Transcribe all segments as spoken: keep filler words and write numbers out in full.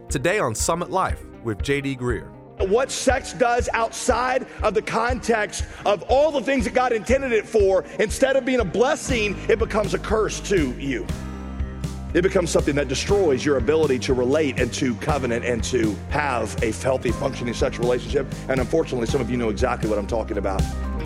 Today on Summit Life with J D Greer. What sex does outside of the context of all the things that God intended it for, instead of being a blessing, it becomes a curse to you. It becomes something that destroys your ability to relate and to covenant and to have a healthy, functioning sexual relationship. And unfortunately, some of you know exactly what I'm talking about.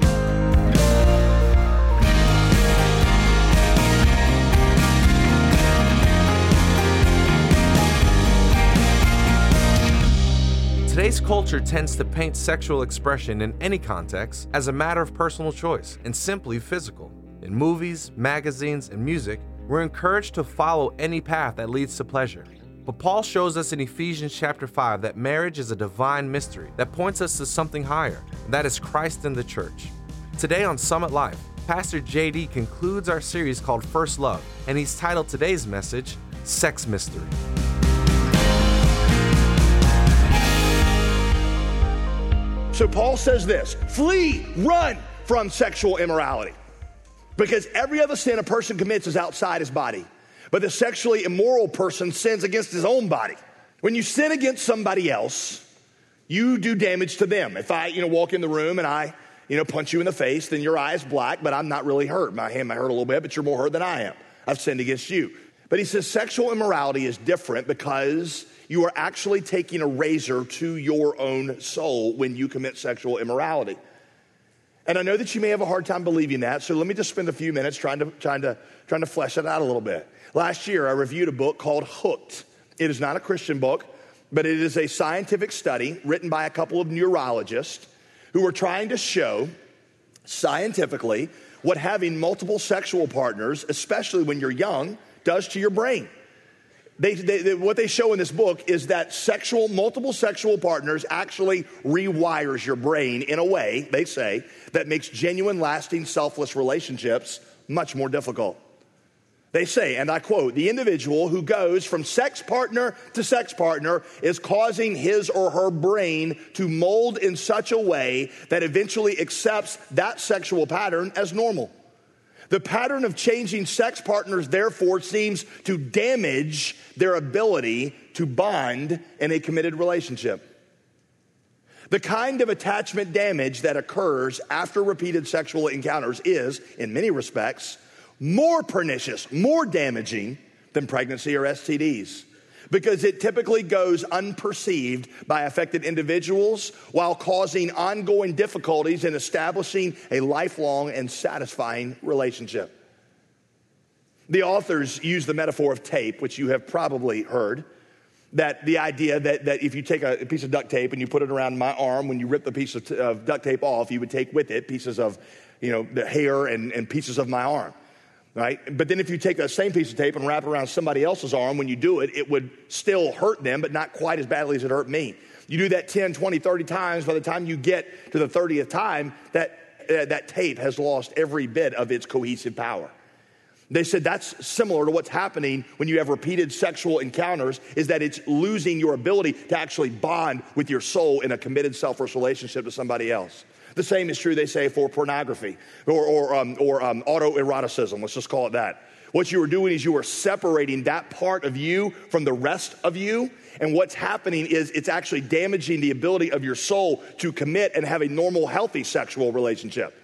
Today's culture tends to paint sexual expression in any context as a matter of personal choice and simply physical. In movies, magazines, and music, we're encouraged to follow any path that leads to pleasure. But Paul shows us in Ephesians chapter five that marriage is a divine mystery that points us to something higher, and that is Christ in the church. Today on Summit Life, Pastor J D concludes our series called First Love, and he's titled today's message, Sex Mystery. So Paul says this, flee, run from sexual immorality. Because every other sin a person commits is outside his body. But the sexually immoral person sins against his own body. When you sin against somebody else, you do damage to them. If I, you know, walk in the room and I, you know, punch you in the face, then your eye is black, but I'm not really hurt. My hand might hurt a little bit, but you're more hurt than I am. I've sinned against you. But he says sexual immorality is different because you are actually taking a razor to your own soul when you commit sexual immorality. And I know that you may have a hard time believing that, so let me just spend a few minutes trying to trying to trying to flesh it out a little bit. Last year, I reviewed a book called Hooked. It is not a Christian book, but it is a scientific study written by a couple of neurologists who were trying to show scientifically what having multiple sexual partners, especially when you're young, does to your brain. They, they, they, what they show in this book is that sexual, multiple sexual partners actually rewires your brain in a way, they say, that makes genuine, lasting, selfless relationships much more difficult. They say, and I quote, the individual who goes from sex partner to sex partner is causing his or her brain to mold in such a way that eventually accepts that sexual pattern as normal. The pattern of changing sex partners, therefore, seems to damage their ability to bond in a committed relationship. The kind of attachment damage that occurs after repeated sexual encounters is, in many respects, more pernicious, more damaging than pregnancy or S T Ds, because it typically goes unperceived by affected individuals while causing ongoing difficulties in establishing a lifelong and satisfying relationship. The authors use the metaphor of tape, which you have probably heard, that the idea that, that if you take a piece of duct tape and you put it around my arm, when you rip the piece of, t- of duct tape off, you would take with it pieces of, you know, the hair and, and pieces of my arm. Right? But then if you take that same piece of tape and wrap it around somebody else's arm, when you do it, it would still hurt them, but not quite as badly as it hurt me. You do that ten, twenty, thirty times, by the time you get to the thirtieth time, that, uh, that tape has lost every bit of its cohesive power. They said that's similar to what's happening when you have repeated sexual encounters, is that it's losing your ability to actually bond with your soul in a committed, selfless relationship to somebody else. The same is true, they say, for pornography or, or, um, or um, autoeroticism. Let's just call it that. What you are doing is you are separating that part of you from the rest of you. And what's happening is it's actually damaging the ability of your soul to commit and have a normal, healthy sexual relationship.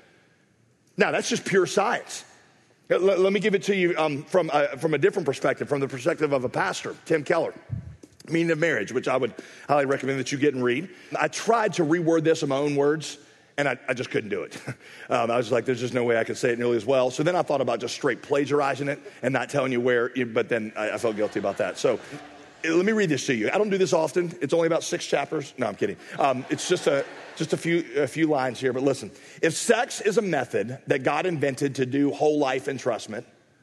Now, that's just pure science. Let, let me give it to you um, from, a, from a different perspective, from the perspective of a pastor, Tim Keller. Meaning of Marriage, which I would highly recommend that you get and read. I tried to reword this in my own words, and I, I just couldn't do it. Um, I was like, there's just no way I could say it nearly as well. So then I thought about just straight plagiarizing it and not telling you where, but then I, I felt guilty about that. So let me read this to you. I don't do this often. It's only about six chapters. No, I'm kidding. Um, it's just a just a few a few lines here, but listen. If sex is a method that God invented to do whole life entrustment,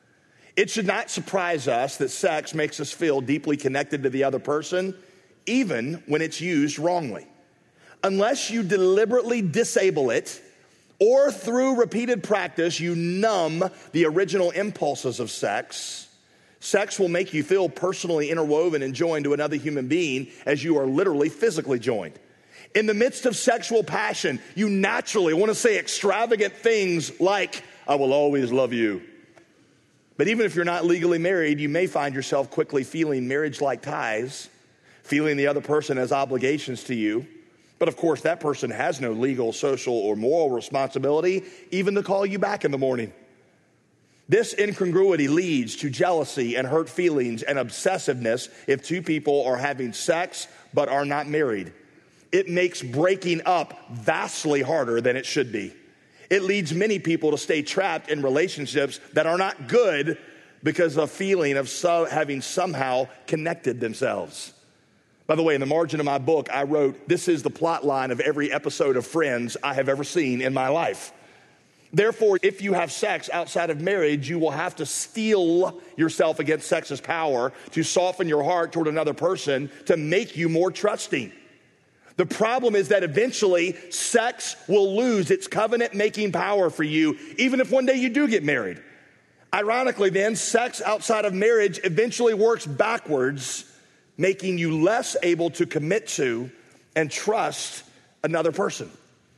it should not surprise us that sex makes us feel deeply connected to the other person, even when it's used wrongly. Unless you deliberately disable it, or through repeated practice, you numb the original impulses of sex, sex will make you feel personally interwoven and joined to another human being as you are literally physically joined. In the midst of sexual passion, you naturally want to say extravagant things like, I will always love you. But even if you're not legally married, you may find yourself quickly feeling marriage-like ties, feeling the other person has obligations to you. But of course, that person has no legal, social, or moral responsibility even to call you back in the morning. This incongruity leads to jealousy and hurt feelings and obsessiveness if two people are having sex but are not married. It makes breaking up vastly harder than it should be. It leads many people to stay trapped in relationships that are not good because of a feeling of so having somehow connected themselves. By the way, in the margin of my book, I wrote, this is the plot line of every episode of Friends I have ever seen in my life. Therefore, if you have sex outside of marriage, you will have to steel yourself against sex's power to soften your heart toward another person to make you more trusting. The problem is that eventually sex will lose its covenant-making power for you, even if one day you do get married. Ironically, then, sex outside of marriage eventually works backwards, making you less able to commit to and trust another person.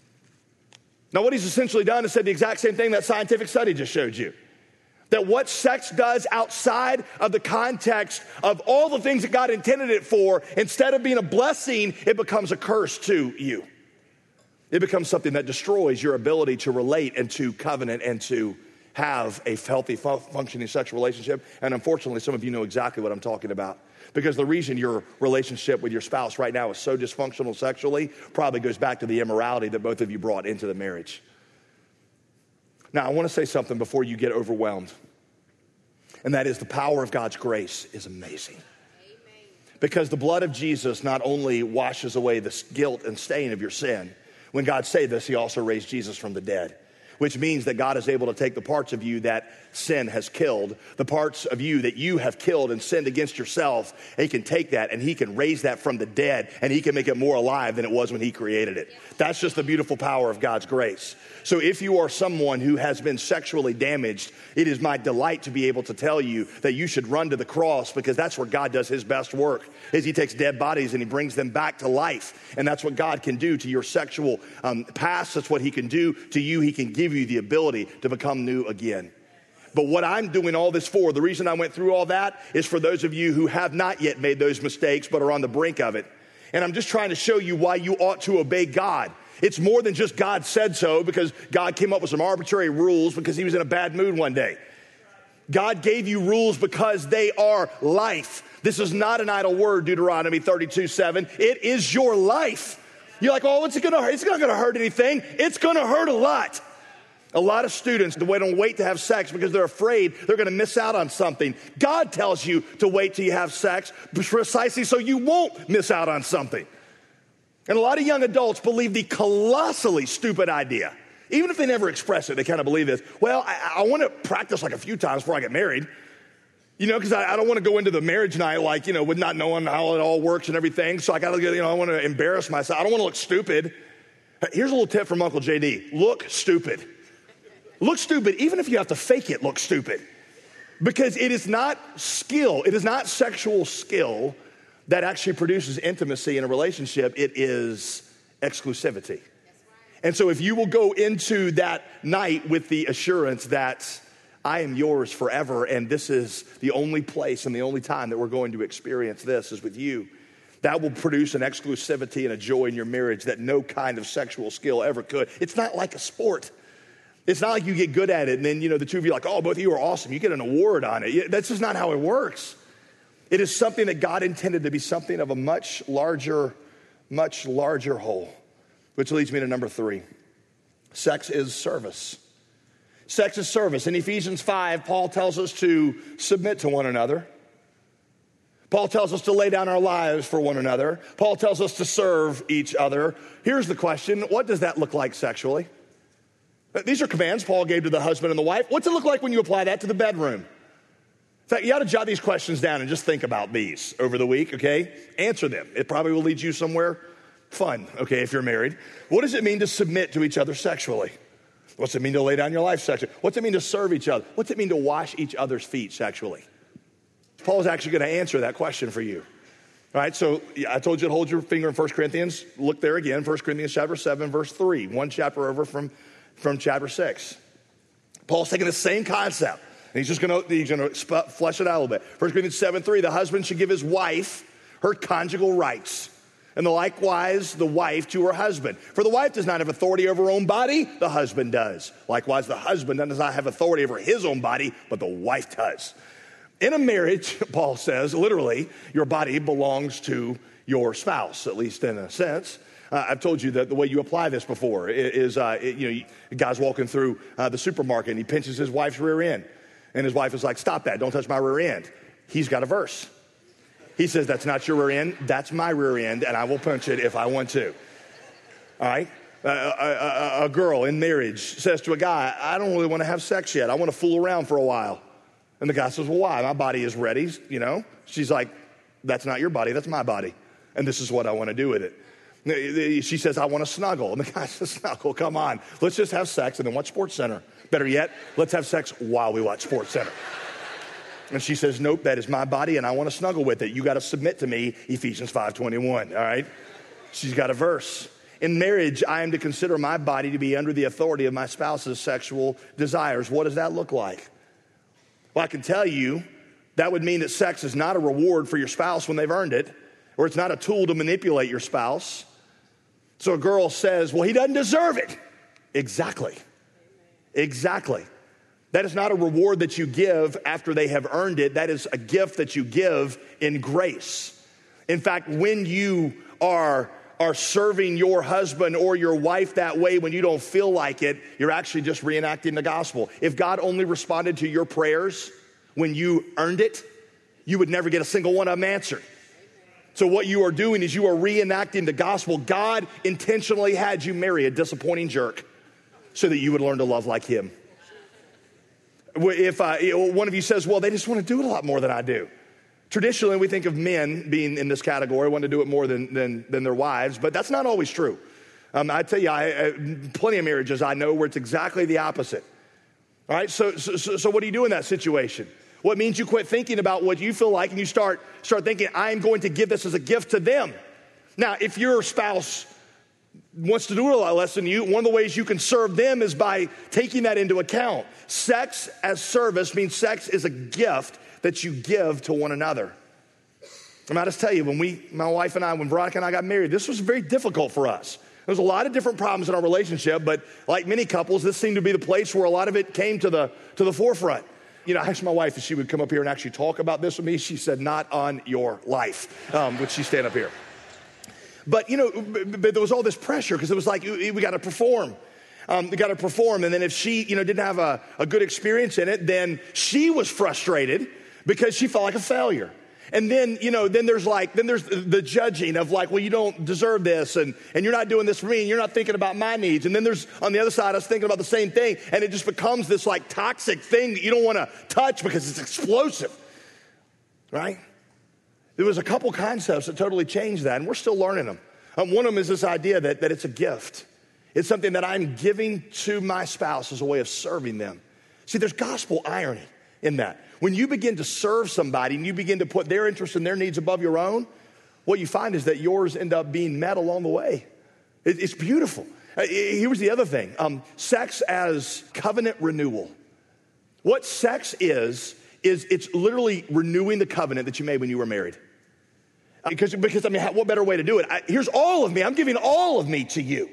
Now, what he's essentially done is said the exact same thing that scientific study just showed you. That what sex does outside of the context of all the things that God intended it for, instead of being a blessing, it becomes a curse to you. It becomes something that destroys your ability to relate and to covenant and to have a healthy, functioning sexual relationship. And unfortunately, some of you know exactly what I'm talking about. Because the reason your relationship with your spouse right now is so dysfunctional sexually probably goes back to the immorality that both of you brought into the marriage. Now, I want to say something before you get overwhelmed. And that is the power of God's grace is amazing. Amen. Because the blood of Jesus not only washes away the guilt and stain of your sin. When God said this, he also raised Jesus from the dead. Which means that God is able to take the parts of you that sin has killed, the parts of you that you have killed and sinned against yourself, and he can take that and he can raise that from the dead and he can make it more alive than it was when he created it. That's just the beautiful power of God's grace. So if you are someone who has been sexually damaged, it is my delight to be able to tell you that you should run to the cross, because that's where God does his best work, is he takes dead bodies and he brings them back to life. And that's what God can do to your sexual um, past. That's what he can do to you. He can give you the ability to become new again. But what I'm doing all this for, the reason I went through all that, is for those of you who have not yet made those mistakes but are on the brink of it. And I'm just trying to show you why you ought to obey God. It's more than just God said so, because God came up with some arbitrary rules because he was in a bad mood one day. God gave you rules because they are life. This is not an idle word, Deuteronomy thirty-two seven. It is your life. You're like, oh, it's gonna, it's not going to hurt anything. It's going to hurt a lot. A lot of students don't wait to have sex because they're afraid they're going to miss out on something. God tells you to wait till you have sex precisely so you won't miss out on something. And a lot of young adults believe the colossally stupid idea. Even if they never express it, they kind of believe this. Well, I, I want to practice like a few times before I get married. You know, because I, I don't want to go into the marriage night like, you know, with not knowing how it all works and everything. So I got to, you know, I want to embarrass myself. I don't want to look stupid. Here's a little tip from Uncle J D. Look stupid. Look stupid, even if you have to fake it, look stupid. Because it is not skill, it is not sexual skill that actually produces intimacy in a relationship. It is exclusivity. And so if you will go into that night with the assurance that I am yours forever, and this is the only place and the only time that we're going to experience this is with you, that will produce an exclusivity and a joy in your marriage that no kind of sexual skill ever could. It's not like a sport. It's not like you get good at it and then, you know, the two of you are like, oh, both of you are awesome. You get an award on it. That's just not how it works. It is something that God intended to be something of a much larger, much larger whole. Which leads me to number three. Sex is service. Sex is service. In Ephesians five, Paul tells us to submit to one another. Paul tells us to lay down our lives for one another. Paul tells us to serve each other. Here's the question. What does that look like sexually? These are commands Paul gave to the husband and the wife. What's it look like when you apply that to the bedroom? In fact, you ought to jot these questions down and just think about these over the week, okay? Answer them. It probably will lead you somewhere fun, okay, if you're married. What does it mean to submit to each other sexually? What's it mean to lay down your life sexually? What's it mean to serve each other? What's it mean to wash each other's feet sexually? Paul's actually going to answer that question for you. All right, so I told you to hold your finger in First Corinthians. Look there again, First Corinthians chapter seven, verse three, one chapter over from from chapter six. Paul's taking the same concept, and he's just going to he's going to flesh it out a little bit. First Corinthians seven three, the husband should give his wife her conjugal rights. And likewise, the wife to her husband. For the wife does not have authority over her own body, the husband does. Likewise, the husband does not have authority over his own body, but the wife does. In a marriage, Paul says, literally, your body belongs to your spouse, at least in a sense. Uh, I've told you that the way you apply this before is, uh, it, you know, a guy's walking through uh, the supermarket and he pinches his wife's rear end. And his wife is like, stop that, don't touch my rear end. He's got a verse. He says, that's not your rear end, that's my rear end, and I will punch it if I want to. All right? Uh, a, a, a girl in marriage says to a guy, I don't really want to have sex yet. I want to fool around for a while. And the guy says, well, why? My body is ready, you know? She's like, that's not your body, that's my body. And this is what I want to do with it. She says, I want to snuggle. And the guy says, snuggle, come on. Let's just have sex and then watch SportsCenter. Better yet, let's have sex while we watch SportsCenter. And she says, nope, that is my body and I want to snuggle with it. You got to submit to me, Ephesians five twenty-one, all right? She's got a verse. In marriage, I am to consider my body to be under the authority of my spouse's sexual desires. What does that look like? Well, I can tell you that would mean that sex is not a reward for your spouse when they've earned it, or it's not a tool to manipulate your spouse. So a girl says, well, he doesn't deserve it. Exactly. Exactly. That is not a reward that you give after they have earned it. That is a gift that you give in grace. In fact, when you are, are serving your husband or your wife that way when you don't feel like it, you're actually just reenacting the gospel. If God only responded to your prayers when you earned it, you would never get a single one of them answered. So what you are doing is you are reenacting the gospel. God intentionally had you marry a disappointing jerk so that you would learn to love like him. If uh, one of you says, well, they just want to do it a lot more than I do. Traditionally, we think of men being in this category, want to do it more than, than, than their wives, but that's not always true. Um, I tell you, I, I, plenty of marriages I know where it's exactly the opposite. All right, so, so, so what do you do in that situation? Well, it means you quit thinking about what you feel like and you start, start thinking, I'm going to give this as a gift to them. Now, if your spouse wants to do it a lot less than you, one of the ways you can serve them is by taking that into account. Sex as service means sex is a gift that you give to one another. And I just tell you, when we, my wife and I, when Veronica and I got married, this was very difficult for us. There's a lot of different problems in our relationship, but like many couples, this seemed to be the place where a lot of it came to the, to the forefront. You know, I asked my wife if she would come up here and actually talk about this with me. She said, not on your life, um, would she stand up here. But, you know, but there was all this pressure because it was like, we got to perform. Um, we got to perform. And then if she, you know, didn't have a, a good experience in it, then she was frustrated because she felt like a failure. And then, you know, then there's like, then there's the judging of like, well, you don't deserve this and, and you're not doing this for me and you're not thinking about my needs. And then there's on the other side, us thinking about the same thing. And it just becomes this like toxic thing that you don't want to touch because it's explosive, right? There was a couple concepts that totally changed that, and we're still learning them. Um, one of them is this idea that, that it's a gift. It's something that I'm giving to my spouse as a way of serving them. See, there's gospel irony in that. When you begin to serve somebody and you begin to put their interests and their needs above your own, what you find is that yours end up being met along the way. It, it's beautiful. Uh, here's the other thing. Um, sex as covenant renewal. What sex is, is it's literally renewing the covenant that you made when you were married. Because, because I mean, what better way to do it? I, here's all of me. I'm giving all of me to you.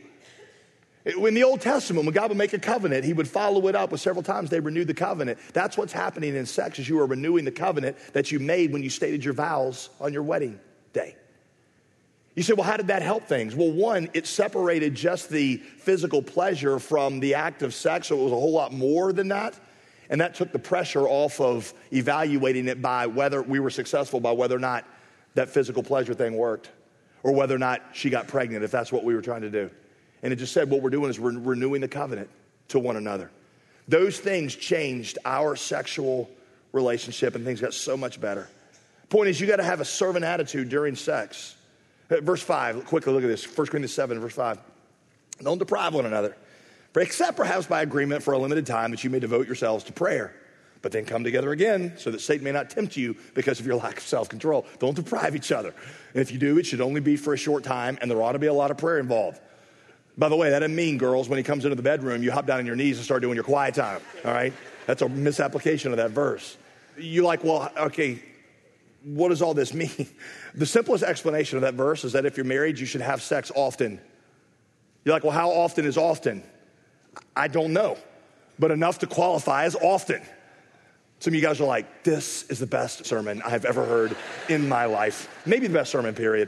In the Old Testament, when God would make a covenant, he would follow it up with several times they renewed the covenant. That's what's happening in sex, is you are renewing the covenant that you made when you stated your vows on your wedding day. You say, well, how did that help things? Well, one, it separated just the physical pleasure from the act of sex, so it was a whole lot more than that. And that took the pressure off of evaluating it by whether we were successful, by whether or not that physical pleasure thing worked, or whether or not she got pregnant, if that's what we were trying to do. And it just said what we're doing is we're renewing the covenant to one another. Those things changed our sexual relationship, and things got so much better. Point is, you got to have a servant attitude during sex. Verse five, quickly look at this. First Corinthians seven, verse five. Don't deprive one another, for except perhaps by agreement for a limited time, that you may devote yourselves to prayer. But then come together again so that Satan may not tempt you because of your lack of self-control. Don't deprive each other. And if you do, it should only be for a short time, and there ought to be a lot of prayer involved. By the way, that doesn't mean, girls, when he comes into the bedroom, you hop down on your knees and start doing your quiet time, all right? That's a misapplication of that verse. You're like, well, okay, what does all this mean? The simplest explanation of that verse is that if you're married, you should have sex often. You're like, well, how often is often? I don't know, but enough to qualify as often. Some of you guys are like, this is the best sermon I've ever heard in my life. Maybe the best sermon, period.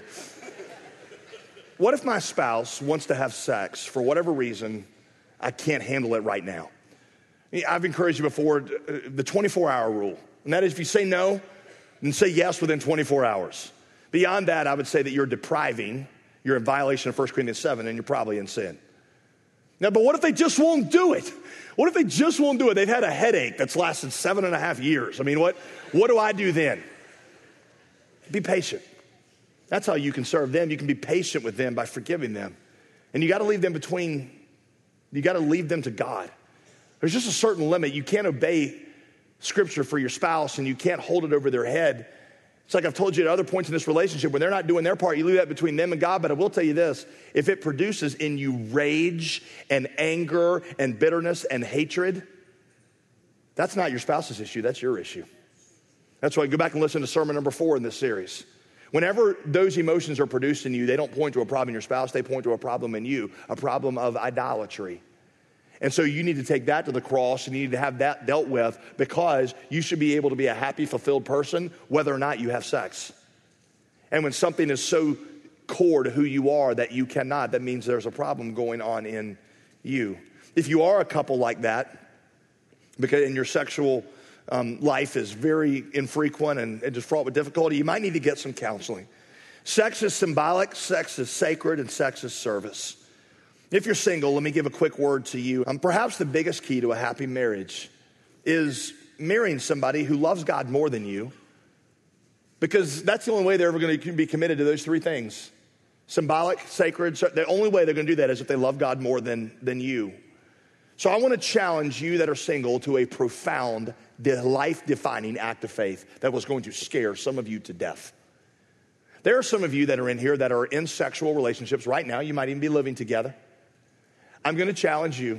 What if my spouse wants to have sex for whatever reason? I can't handle it right now. I've encouraged you before, the twenty-four hour rule. And that is, if you say no, then say yes within twenty-four hours. Beyond that, I would say that you're depriving, you're in violation of First Corinthians seven, and you're probably in sin. Now, but what if they just won't do it? What if they just won't do it? They've had a headache that's lasted seven and a half years. I mean, what, what do I do then? Be patient. That's how you can serve them. You can be patient with them by forgiving them. And you got to leave them between, you got to leave them to God. There's just a certain limit. You can't obey Scripture for your spouse, and you can't hold it over their head. It's like I've told you at other points in this relationship, when they're not doing their part, you leave that between them and God. But I will tell you this, if it produces in you rage and anger and bitterness and hatred, that's not your spouse's issue, that's your issue. That's why go back and listen to sermon number four in this series. Whenever those emotions are produced in you, they don't point to a problem in your spouse, they point to a problem in you, a problem of idolatry. And so you need to take that to the cross, and you need to have that dealt with, because you should be able to be a happy, fulfilled person whether or not you have sex. And when something is so core to who you are that you cannot, that means there's a problem going on in you. If you are a couple like that, because in your sexual um, life is very infrequent and, and just fraught with difficulty, you might need to get some counseling. Sex is symbolic, sex is sacred, and sex is service. If you're single, let me give a quick word to you. Um, perhaps the biggest key to a happy marriage is marrying somebody who loves God more than you, because that's the only way they're ever going to be committed to those three things. Symbolic, sacred, the only way they're going to do that is if they love God more than, than you. So I want to challenge you that are single to a profound, life-defining act of faith that was going to scare some of you to death. There are some of you that are in here that are in sexual relationships right now. You might even be living together. I'm going to challenge you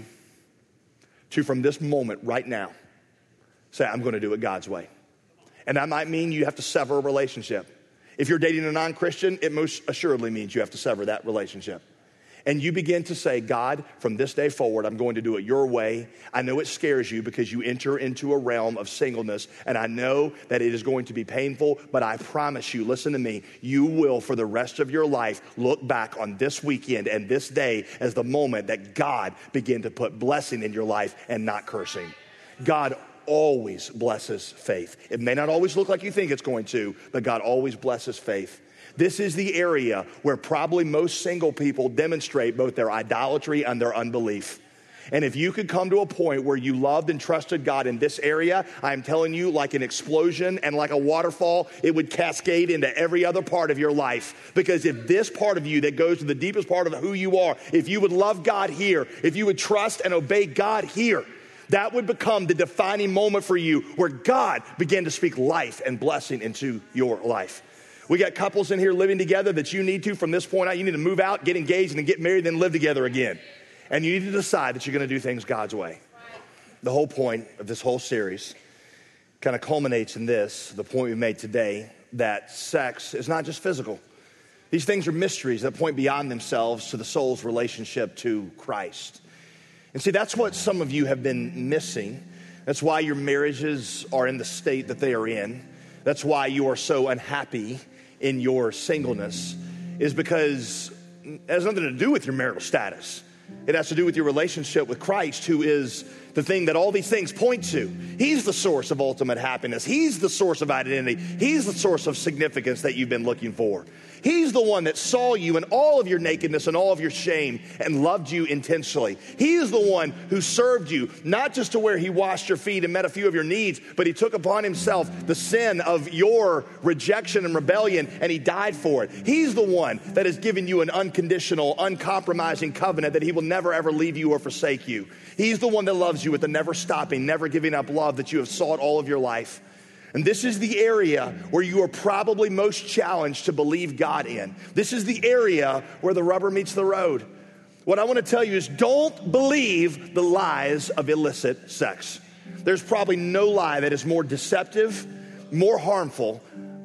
to, from this moment right now, say, I'm going to do it God's way. And that might mean you have to sever a relationship. If you're dating a non-Christian, it most assuredly means you have to sever that relationship. And you begin to say, God, from this day forward, I'm going to do it your way. I know it scares you because you enter into a realm of singleness, and I know that it is going to be painful, but I promise you, listen to me, you will for the rest of your life look back on this weekend and this day as the moment that God began to put blessing in your life and not cursing. God always blesses faith. It may not always look like you think it's going to, but God always blesses faith. This is the area where probably most single people demonstrate both their idolatry and their unbelief. And if you could come to a point where you loved and trusted God in this area, I'm telling you, like an explosion and like a waterfall, it would cascade into every other part of your life. Because if this part of you that goes to the deepest part of who you are, if you would love God here, if you would trust and obey God here, that would become the defining moment for you where God began to speak life and blessing into your life. We got couples in here living together that you need to, from this point out, you need to move out, get engaged, and then get married, then live together again. And you need to decide that you're going to do things God's way. The whole point of this whole series kind of culminates in this, the point we made today, that sex is not just physical. These things are mysteries that point beyond themselves to the soul's relationship to Christ. And see, that's what some of you have been missing. That's why your marriages are in the state that they are in. That's why you are so unhappy in your singleness, is because it has nothing to do with your marital status. It has to do with your relationship with Christ, who is the thing that all these things point to. He's the source of ultimate happiness. He's the source of identity. He's the source of significance that you've been looking for. He's the one that saw you in all of your nakedness and all of your shame and loved you intentionally. He is the one who served you, not just to where he washed your feet and met a few of your needs, but he took upon himself the sin of your rejection and rebellion, and he died for it. He's the one that has given you an unconditional, uncompromising covenant that he will never, ever leave you or forsake you. He's the one that loves you with the never stopping, never giving up love that you have sought all of your life. And this is the area where you are probably most challenged to believe God in. This is the area where the rubber meets the road. What I want to tell you is, don't believe the lies of illicit sex. There's probably no lie that is more deceptive, more harmful,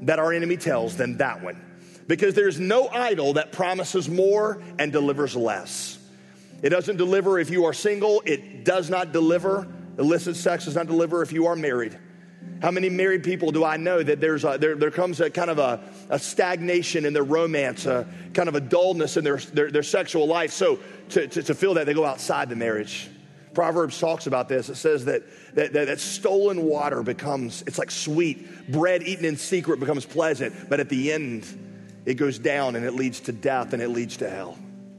that our enemy tells than that one. Because there's no idol that promises more and delivers less. It doesn't deliver if you are single. It does not deliver. Illicit sex does not deliver if you are married. How many married people do I know that there's a, there, there comes a kind of a, a stagnation in their romance, a kind of a dullness in their, their, their sexual life. So to, to, to feel that, they go outside the marriage. Proverbs talks about this. It says that, that, that, that stolen water becomes, it's like sweet. Bread eaten in secret becomes pleasant. But at the end, it goes down and it leads to death and it leads to hell.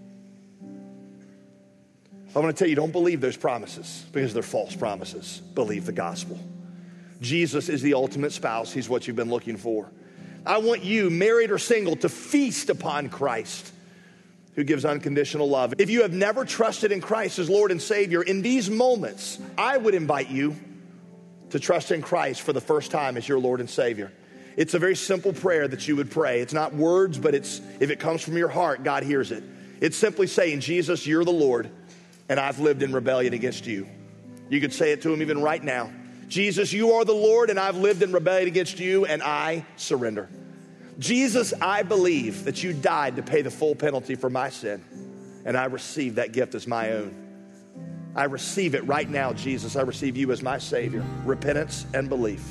I want to tell you, don't believe those promises because they're false promises. Believe the gospel. Jesus is the ultimate spouse. He's what you've been looking for. I want you, married or single, to feast upon Christ, who gives unconditional love. If you have never trusted in Christ as Lord and Savior, in these moments, I would invite you to trust in Christ for the first time as your Lord and Savior. It's a very simple prayer that you would pray. It's not words, but it's if it comes from your heart, God hears it. It's simply saying, Jesus, you're the Lord, and I've lived in rebellion against you. You could say it to him even right now. Jesus, you are the Lord, and I've lived in rebellion against you, and I surrender. Jesus, I believe that you died to pay the full penalty for my sin, and I receive that gift as my own. I receive it right now, Jesus. I receive you as my Savior. Repentance and belief.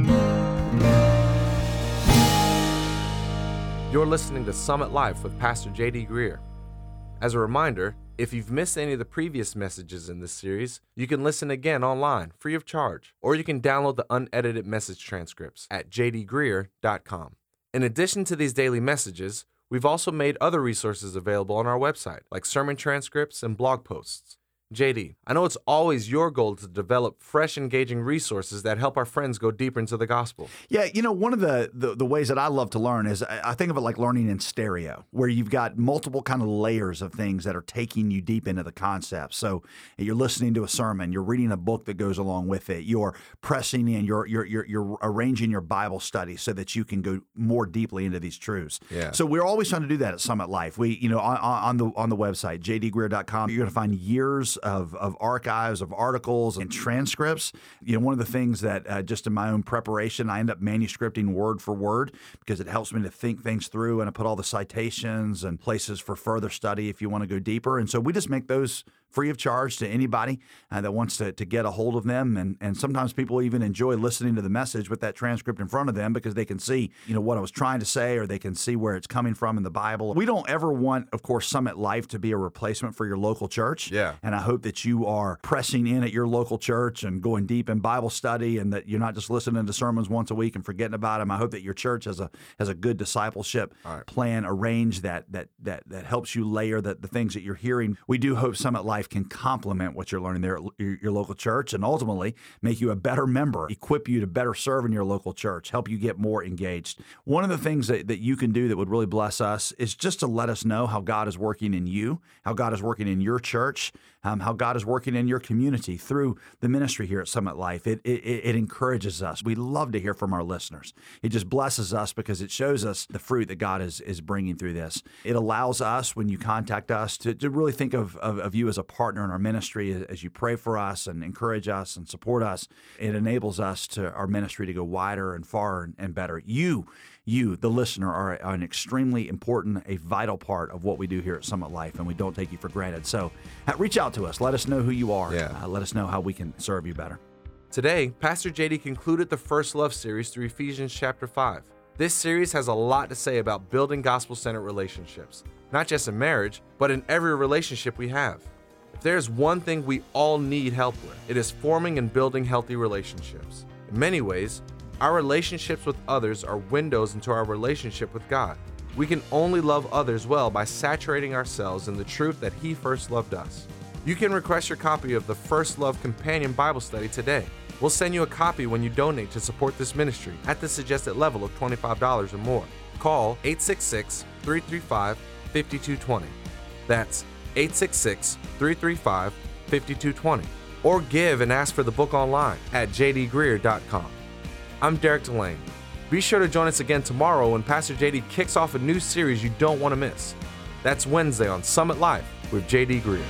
You're listening to Summit Life with Pastor J D Greer. As a reminder, if you've missed any of the previous messages in this series, you can listen again online, free of charge, or you can download the unedited message transcripts at j d greer dot com. In addition to these daily messages, we've also made other resources available on our website, like sermon transcripts and blog posts. J D, I know it's always your goal to develop fresh, engaging resources that help our friends go deeper into the gospel. Yeah, you know, one of the, the, the ways that I love to learn is I think of it like learning in stereo, where you've got multiple kind of layers of things that are taking you deep into the concept. So you're listening to a sermon, you're reading a book that goes along with it, you're pressing in, you're you're you're, you're arranging your Bible study so that you can go more deeply into these truths. Yeah. So we're always trying to do that at Summit Life. We, you know, on, on the on the website, j d greer dot com, you're going to find years Of, of archives, of articles and transcripts. You know, one of the things that uh, just in my own preparation, I end up manuscripting word for word because it helps me to think things through, and I put all the citations and places for further study if you want to go deeper. And so we just make those free of charge to anybody uh, that wants to, to get a hold of them. And, and sometimes people even enjoy listening to the message with that transcript in front of them because they can see, you know, what I was trying to say, or they can see where it's coming from in the Bible. We don't ever want, of course, Summit Life to be a replacement for your local church. Yeah. And I hope that you are pressing in at your local church and going deep in Bible study, and that you're not just listening to sermons once a week and forgetting about them. I hope that your church has a has a good discipleship right. plan arranged that that that that helps you layer the, the things that you're hearing. We do hope Summit Life can complement what you're learning there at your, your local church, and ultimately make you a better member, equip you to better serve in your local church, help you get more engaged. One of the things that, that you can do that would really bless us is just to let us know how God is working in you, how God is working in your church, um, how God is working in your community through the ministry here at Summit Life. It, it, it encourages us. We love to hear from our listeners. It just blesses us because it shows us the fruit that God is, is bringing through this. It allows us, when you contact us, to, to really think of, of, of you as a partner in our ministry as you pray for us and encourage us and support us. It enables us to our ministry to go wider and far and, and better. You, you, the listener, are an extremely important, a vital part of what we do here at Summit Life, and we don't take you for granted. So uh, reach out to us. Let us know who you are. Yeah. Uh, let us know how we can serve you better. Today, Pastor J D concluded the First Love series through Ephesians chapter five. This series has a lot to say about building gospel-centered relationships, not just in marriage, but in every relationship we have. If there's one thing we all need help with, it is forming and building healthy relationships. In many ways, our relationships with others are windows into our relationship with God. We can only love others well by saturating ourselves in the truth that He first loved us. You can request your copy of the First Love Companion Bible Study today. We'll send you a copy when you donate to support this ministry at the suggested level of twenty-five dollars or more. Call eight six six, three three five, five two two zero. That's eight six six, three three five, five two two zero. Or give and ask for the book online at j d greer dot com. I'm Derek Delane. Be sure to join us again tomorrow when Pastor J D kicks off a new series you don't want to miss. That's Wednesday on Summit Life with J D Greer.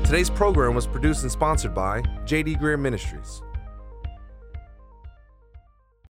Today's program was produced and sponsored by J D Greer Ministries.